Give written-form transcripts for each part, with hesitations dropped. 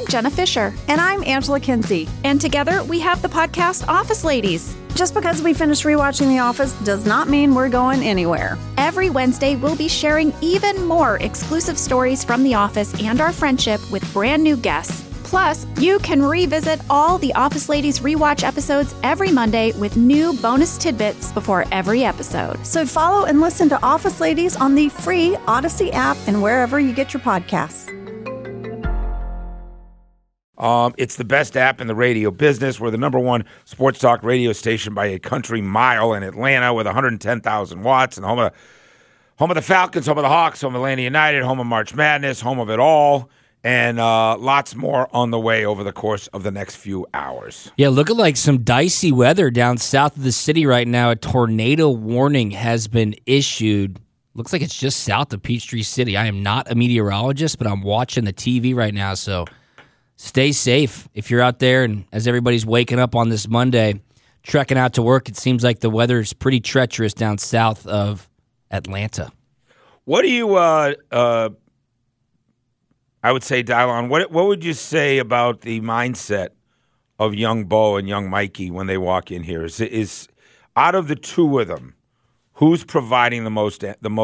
Jenna Fisher. And I'm Angela Kinsey. And together we have the podcast Office Ladies. Just because we finished rewatching The Office does not mean we're going anywhere. Every Wednesday, we'll be sharing even more exclusive stories from The Office and our friendship with brand new guests. Plus, you can revisit all the Office Ladies rewatch episodes every Monday with new bonus tidbits before every episode. So follow and listen to Office Ladies on the free Odyssey app and wherever you get your podcasts. It's the best app in the radio business. We're the number one sports talk radio station by a country mile in Atlanta with 110,000 watts and home of the Falcons, home of the Hawks, home of Atlanta United, home of March Madness, home of it all. And lots more on the way over the course of the next few hours. Yeah, looking like some dicey weather down south of the city right now. A tornado warning has been issued. Looks like it's just south of Peachtree City. I am not a meteorologist, but I'm watching the TV right now, so stay safe if you're out there. And as everybody's waking up on this Monday, trekking out to work, it seems like the weather is pretty treacherous down south of Atlanta. What do you I would say, Dylon, what would you say about the mindset of young Bo and young Mikey when they walk in here? Is out of the two of them, who's providing the most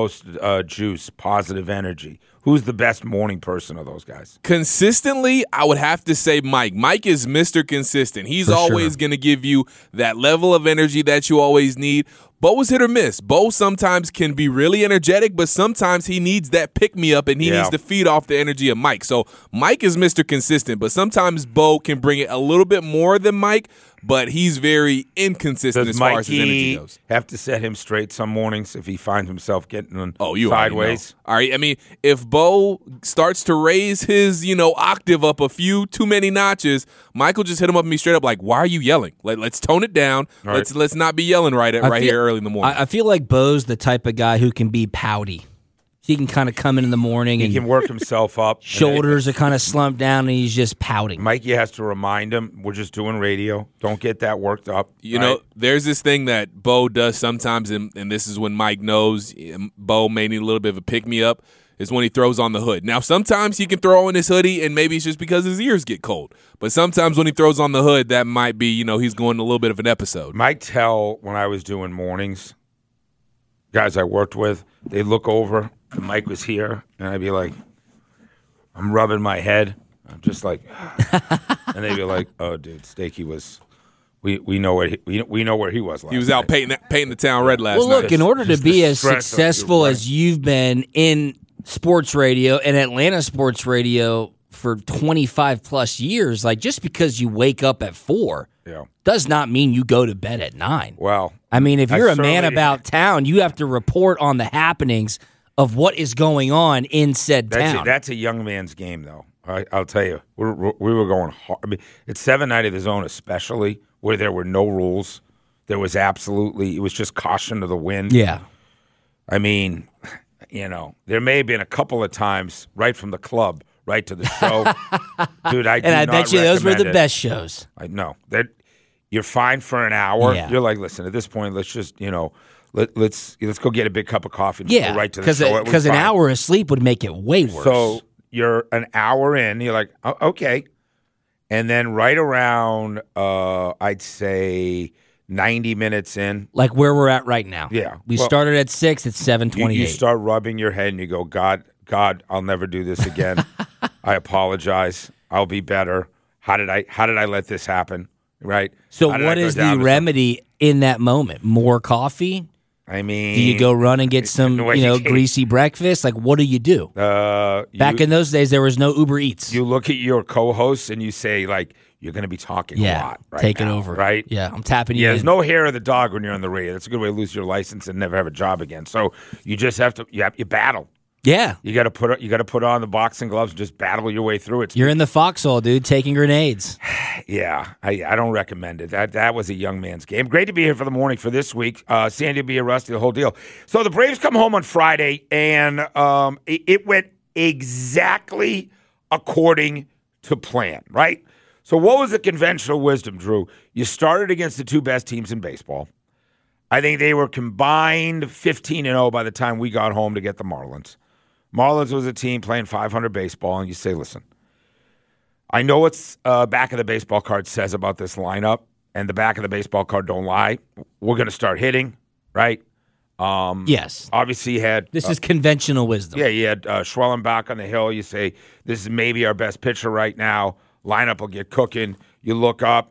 juice, positive energy? Who's the best morning person of those guys? Consistently, I would have to say Mike. Mike is Mr. Consistent. He's always going to give you that level of energy that you always need. Bo is hit or miss. Bo sometimes can be really energetic, but sometimes he needs that pick-me-up, and he needs to feed off the energy of Mike. So Mike is Mr. Consistent, but sometimes Bo can bring it a little bit more than Mike, but he's very inconsistent as far as his energy goes. Have to set him straight some mornings if he finds himself getting sideways? All right, I mean, if Bo starts to raise his, octave up a few too many notches, Mike will just hit him up and be straight up like, why are you yelling? Let's tone it down. Right. Let's not be yelling here early in the morning. I feel like Bo's the type of guy who can be pouty. He can kind of come in the morning and he can work himself up. Shoulders are kind of slumped down, and he's just pouting. Mikey has to remind him, we're just doing radio. Don't get that worked up. You know, there's this thing that Bo does sometimes, and this is when Mike knows Bo may need a little bit of a pick-me-up, is when he throws on the hood. Now, sometimes he can throw on his hoodie, and maybe it's just because his ears get cold. But sometimes when he throws on the hood, that might be, he's going a little bit of an episode. Mike tell when I was doing mornings, guys I worked with, they look over, and Mike was here, and I'd be like, I'm rubbing my head. I'm just like, and they'd be like, oh, dude, Stakey was, we know where we know where he was last He was out night. painting the town red last night. Well, look, in order to be as successful as you've been in sports radio and Atlanta sports radio for 25 plus years, like just because you wake up at 4 does not mean you go to bed at 9. Well, I mean, if you're a man about town, you have to report on the happenings of what is going on in said town. That's a young man's game, though. I'll tell you, we were going hard. I mean, it's 7 Night of the Zone, especially where there were no rules. There was it was just caution to the wind. Yeah. I mean, there may have been a couple of times right from the club right to the show. Dude, I bet you those were the best shows. I know. You're fine for an hour. Yeah. You're like, listen, at this point, let's just, let's go get a big cup of coffee and go right to the show. Because an hour of sleep would make it way worse. So you're an hour in, you're like, oh, okay. And then right around, I'd say 90 minutes in. Like where we're at right now. Yeah. We started at 6, it's 7:28. You start rubbing your head and you go, God, I'll never do this again. I apologize. I'll be better. How did I let this happen? Right? So what is the remedy in that moment? More coffee? I mean, do you go run and get some, greasy breakfast? Like, what do you do? Back in those days, there was no Uber Eats. You look at your co-hosts and you say, like, you're going to be talking a lot right take now, it over. Right? Yeah, I'm tapping you in. There's no hair of the dog when you're on the radio. That's a good way to lose your license and never have a job again. So you just have to, you battle. Yeah. You got to put on the boxing gloves and just battle your way through it. You're in the foxhole, dude, taking grenades. Yeah, I don't recommend it. That was a young man's game. Great to be here for the morning for this week. Sandy will be here, Rusty, the whole deal. So the Braves come home on Friday, and it went exactly according to plan, right? So what was the conventional wisdom, Drew? You started against the two best teams in baseball. I think they were combined 15-0 by the time we got home to get the Marlins. Marlins was a team playing 500 baseball, and you say, listen, I know what's back of the baseball card says about this lineup, and the back of the baseball card don't lie. We're going to start hitting, right? Yes. Obviously, you had This is conventional wisdom. yeah, you had Schwellenbach on the hill. You say this is maybe our best pitcher right now. Lineup will get cooking. You look up,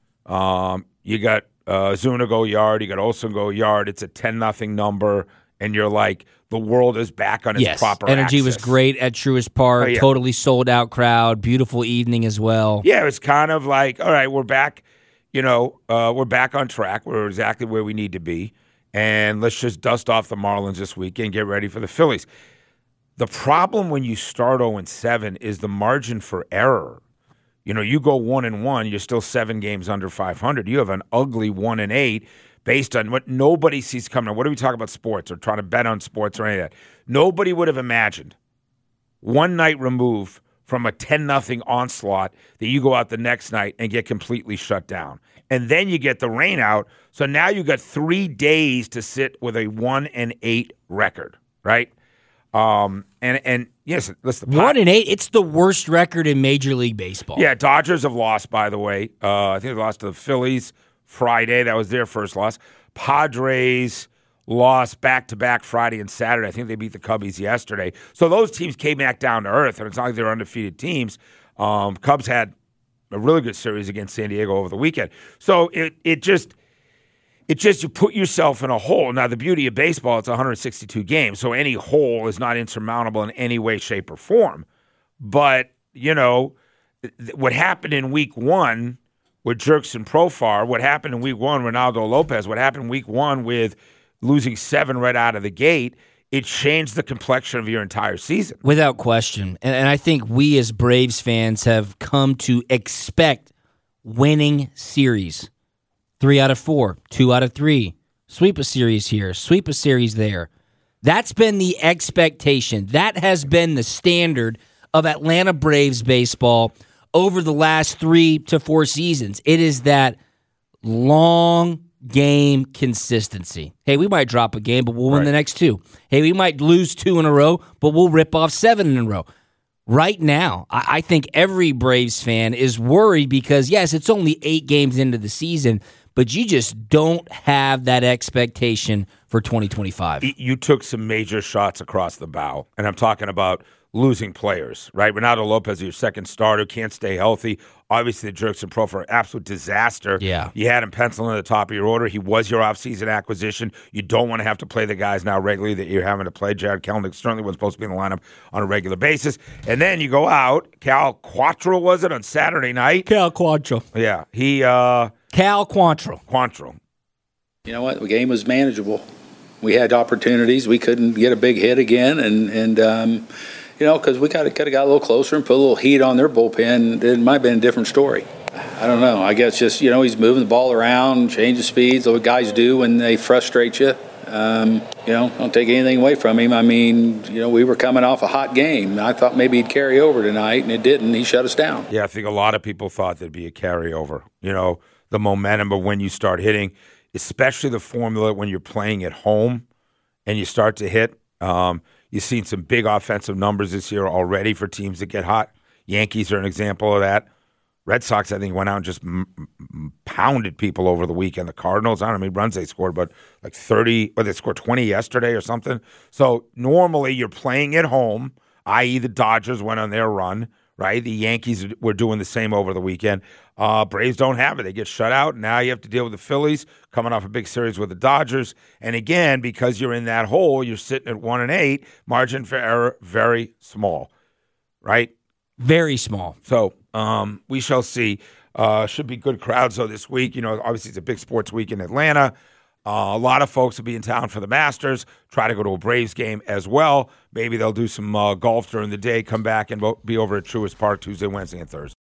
you got Zuna go yard, you got Olson go yard. It's a 10-0 number, and you're like, the world is back on its proper energy axis. was great at Truist Park. Oh, yeah. Totally sold out crowd. Beautiful evening as well. Yeah, it was kind of like, all right, we're back. We're back on track. We're exactly where we need to be. And let's just dust off the Marlins this week and get ready for the Phillies. The problem when you start 0-7 is the margin for error. You go 1-1, you're still 7 games under 500. You have an ugly 1-8 based on what nobody sees coming. What do we talk about sports or trying to bet on sports or any of that? Nobody would have imagined one night removed from a 10-0 onslaught that you go out the next night and get completely shut down. And then you get the rain out. So now you got 3 days to sit with a 1-8 record, right? And yes, listen. 1-8. It's the worst record in Major League Baseball. Yeah, Dodgers have lost, by the way. I think they lost to the Phillies Friday. That was their first loss. Padres lost back-to-back Friday and Saturday. I think they beat the Cubbies yesterday. So those teams came back down to earth, and it's not like they're undefeated teams. Cubs had a really good series against San Diego over the weekend. So it just you put yourself in a hole. Now, the beauty of baseball, it's 162 games, so any hole is not insurmountable in any way, shape, or form. But, what happened in week 1 with Jurickson Profar, what happened in week 1 Ronaldo Lopez, what happened in week 1 with losing 7 right out of the gate, it changed the complexion of your entire season. Without question. And I think we as Braves fans have come to expect winning series. 3 out of 4, 2 out of 3. Sweep a series here, sweep a series there. That's been the expectation. That has been the standard of Atlanta Braves baseball over the last 3 to 4 seasons. It is that long game consistency. Hey, we might drop a game, but we'll win the next 2. Hey, we might lose 2 in a row, but we'll rip off 7 in a row. Right now, I think every Braves fan is worried because, yes, it's only 8 games into the season, but you just don't have that expectation for 2025. You took some major shots across the bow, and I'm talking about losing players, right? Ronaldo Lopez, your second starter, can't stay healthy. Obviously, the Jurickson Profar, absolute disaster. Yeah. You had him penciled in the top of your order. He was your offseason acquisition. You don't want to have to play the guys now regularly that you're having to play. Jared Kelenic certainly was supposed to be in the lineup on a regular basis. And then you go out. Cal Quantrill, was it, on Saturday night? Cal Quantrill. Yeah. Cal Quantrill. Quantrill. You know what? The game was manageable. We had opportunities. We couldn't get a big hit again, and because we could have got a little closer and put a little heat on their bullpen, it might have been a different story. I don't know. I guess just, he's moving the ball around, changing speeds, what guys do when they frustrate you. Don't take anything away from him. I mean, we were coming off a hot game. I thought maybe he'd carry over tonight, and it didn't. He shut us down. Yeah, I think a lot of people thought there'd be a carryover. The momentum of when you start hitting, especially the formula when you're playing at home and you start to hit. You've seen some big offensive numbers this year already for teams that get hot. Yankees are an example of that. Red Sox, I think, went out and just pounded people over the weekend. The Cardinals, I don't know how many runs they scored, but like 30, or they scored 20 yesterday or something. So normally you're playing at home, i.e. the Dodgers went on their run, right? The Yankees were doing the same over the weekend. Braves don't have it. They get shut out. Now you have to deal with the Phillies coming off a big series with the Dodgers. And again, because you're in that hole, you're sitting at 1-8. Margin for error, very small, right? Very small. So we shall see. Should be good crowds, though, this week. Obviously it's a big sports week in Atlanta. A lot of folks will be in town for the Masters, try to go to a Braves game as well. Maybe they'll do some golf during the day, come back and be over at Truist Park Tuesday, Wednesday, and Thursday.